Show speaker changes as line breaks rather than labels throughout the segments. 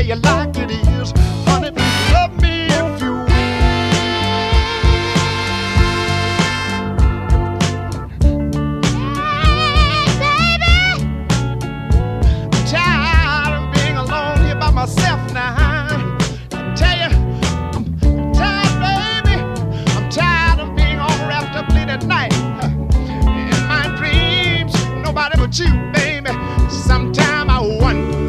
you like it is. Honey, please love me if you will. Hey, baby, I'm tired of being alone here by myself now. I tell you, I'm tired, baby. I'm tired of being all wrapped up late at night. In my dreams, nobody but you, baby. Sometime I wonder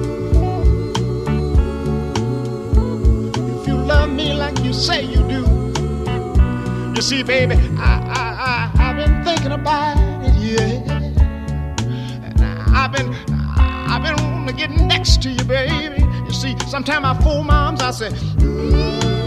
if you love me like you say you do. You see, baby, I've been thinking about it, yeah. And I've been wanting to get next to you, baby. You see, sometimes I fool moms, I say,